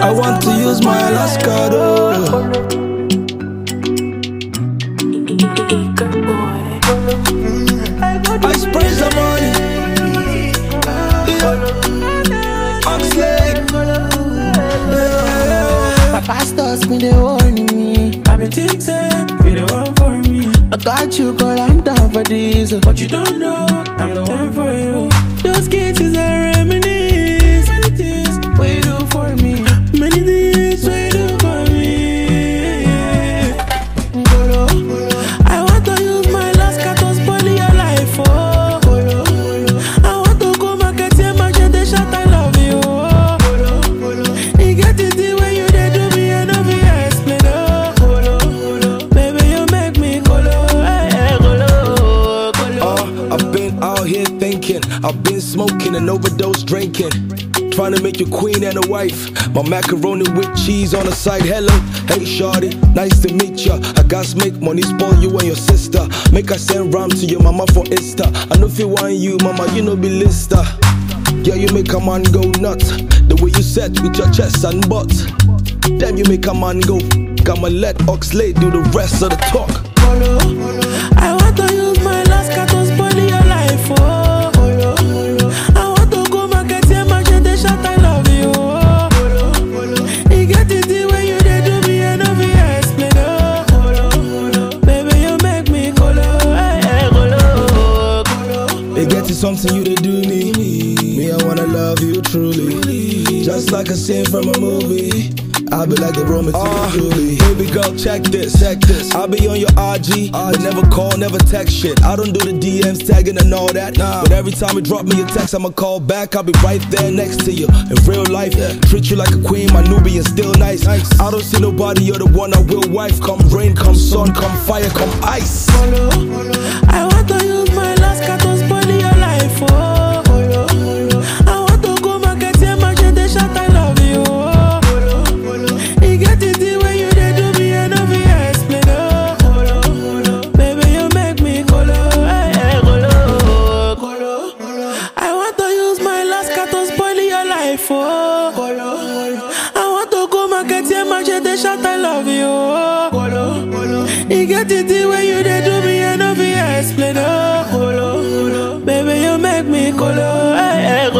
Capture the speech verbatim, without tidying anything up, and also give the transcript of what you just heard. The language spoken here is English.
I want to use my Alaska though. I spray some money. Yeah. Oxley. Yeah. My pastors been they warning me. I've been thinking, be the one for me. I got you, girl, I'm down for this. But you don't know, I'm the one for you. Those cases are reminisce. Many things, what you do for me. Many things What you do for me. Golo. I want to use my last cat to spoil your life, oh. Golo. I want to go market your market, they shot, I love you, oh. Golo. You get it the way you they do me, I know me explain, oh. Golo. Baby, you make me golo, hey, hey, golo, golo. Uh, I've been out here thinking, I've been smoking and overdose drinking. Trying to make you queen and a wife. My macaroni with cheese on the side. Hello, hey shawty, nice to meet ya. I got make money spoil you and your sister. Make I send rhyme to your mama for Insta. I know if you want you, mama, you know be lister. Yeah, you make a man go nuts. The way you set with your chest and butt. Damn, you make a man go. I'ma let Oxley do the rest of the talk. Golo. I want to use my last cat to spoil your life, oh. Golo. I want to go market your market, they shot, I love you, oh. Golo. You get it the way you they do me, I know me explain, oh. Golo. Baby, you make me golo, hey, hey, golo, golo. It gets to something you to do me. Me, I wanna love you truly. Just like a scene from a movie. I'll be like the Roman to uh, the Julie. Baby girl, check this, check this. I'll be on your R G, but never call, never text shit. I don't do the D Ms, tagging and all that. Nah. But every time you drop me a text, I'ma call back. I'll be right there next to you. In real life, yeah. Treat you like a queen, my Nubian still nice. nice. I don't see nobody, you're the one I will wife. Come rain, come sun, come fire, come ice. Golo. I want to use my last cat to spoil your life, oh. Golo. I want to go market your market, they shot, I love you, oh. You get it the way you they do me, I know me explain, oh. Golo. Baby, you make me golo, hey, hey, golo, golo. I want to use my last cat to spoil your life, oh. Golo. I want to go market your market, they shot, I love you, oh. Golo. You get it the way you they do me, I know me explain, oh. Golo. Baby, you make me golo, hey, hey,